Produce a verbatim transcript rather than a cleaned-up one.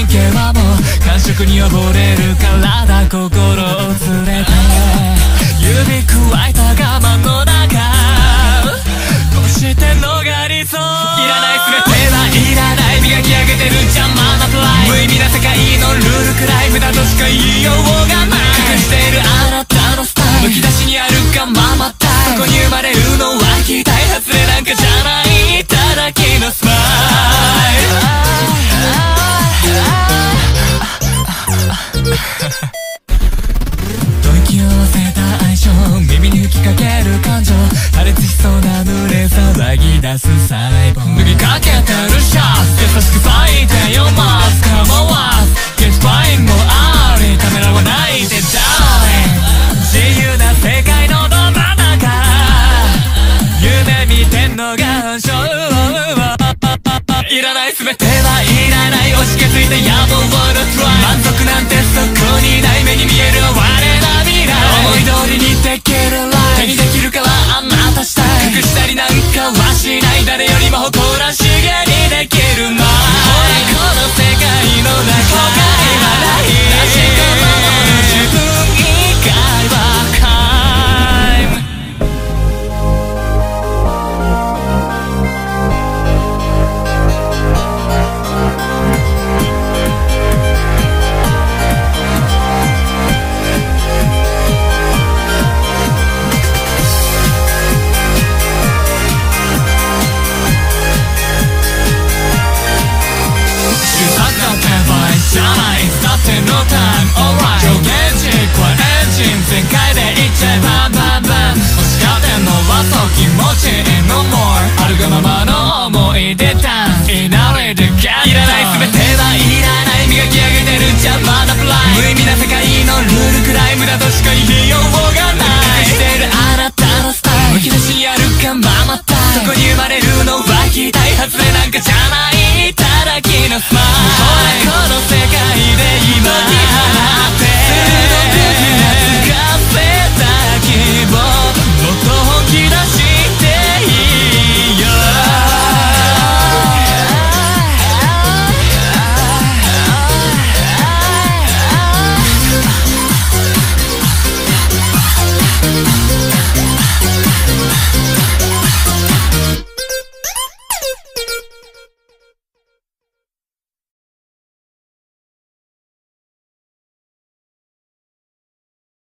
神経はもう感触に溺れる体心を連れて指くわえた我慢の中こうして逃りそういらない全てはいらない磨き上げてる邪魔なプライ無意味な世界のルールくらい無駄としか言いようがない隠しているあなたのスタイルむき出しにあるがままたいそこに生まれるのは期待外れなんかじゃないただけのスマイル吐息を合わせた相性耳に吹きかける感情破裂しそうな濡れ騒ぎ出す細胞脱ぎかけてるシャツ優しく咲いてよマス構わずゲスパインもありためらわないでダーリン自由な世界のど真ん中夢見てんのが本性いらない全てはいらない押し気づいた野望のトライ満足なんてそこにない目に見える我な未来思い通りにできるライフ手にできるからあなたしたい隠したりなんかはしない誰よりも誇らしげにできるのほらこの世界の中